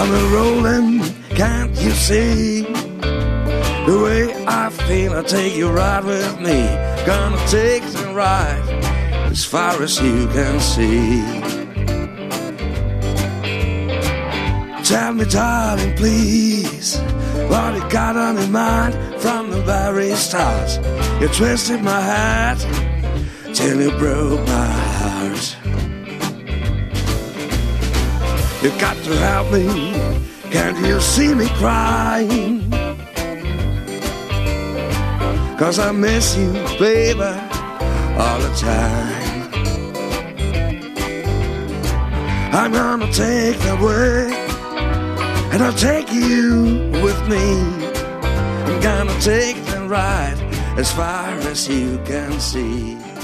I'm a rolling, can't you see? The way I feel, I'll take you right with me. Gonna take the ride as far as you can see. Tell me, darling, please, what you got on your mind from the very start. You twisted my heart till you broke my heart. You got to help me, can't you see me crying? 'Cause I miss you, baby, all the time. I'm gonna take the way, and I'll take you with me. I'm gonna take the ride as far as you can see.